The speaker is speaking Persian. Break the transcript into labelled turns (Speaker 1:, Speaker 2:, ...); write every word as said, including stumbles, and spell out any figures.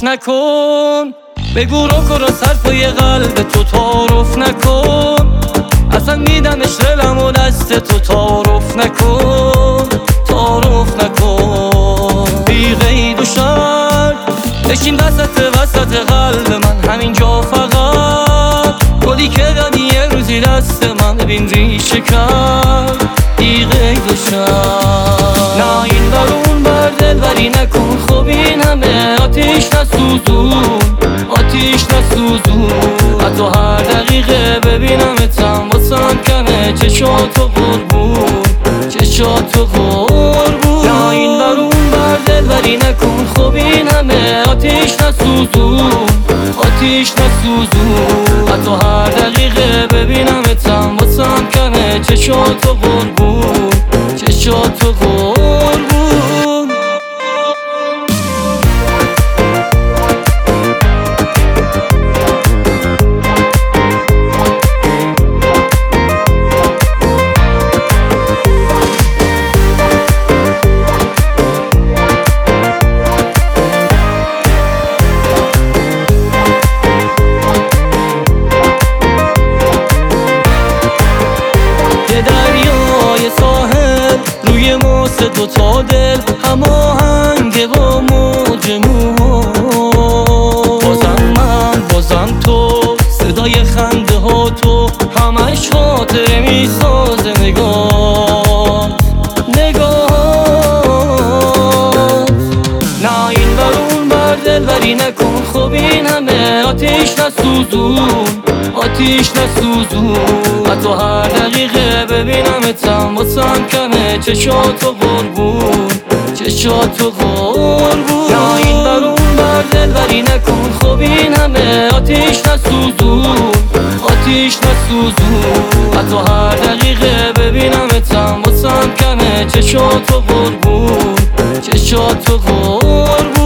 Speaker 1: تعارف نکن، بگو رو کرو صرفای قلب تو تعارف نکن، اصلا میدمش دلم و دست تو تعارف نکن، تعارف نکن. بی قید و شرط بشین وسط وسط قلب من، همینجا فقط گلی که دادی یه روزی دست من، ببین ریشه کرد بی قید و شرط. نه این بر اون بر دلبری نکن، خب این همه آتیش نسوزون، آتیش نسوزون، حتی هر دقیقه ببینمتم واسم کمه، چشاتو قربون، چشاتو قربون. نه این بر اون بر دلبری نکن، خب این همه آتیش نسوزون، آتیش نسوزون، حتی هر دقیقه ببینمتم واسم کمه، چشاتو قربون، چشاتو قربون. دریای ساحل روی ماست دوتا دل هماهنگ با موج موها، بازم من بازم تو، صدای خنده ها تو همش خاطره میسازه، نگاه نگاه. نه این بر اون بر دلبری نکن، خب این همه آتیش نسوزون، آتیش نسوزون، حتی هر دقیقه ببینمتم واسم کمه، چشاتو قربون، چشاتو قربون. نه این بر اون بر دلبری نکن، خب این همه آتیش نسوزون، آتیش نسوزون، حتی هر دقیقه ببینمتم واسم کمه، چشاتو قربون، چشاتو قربون.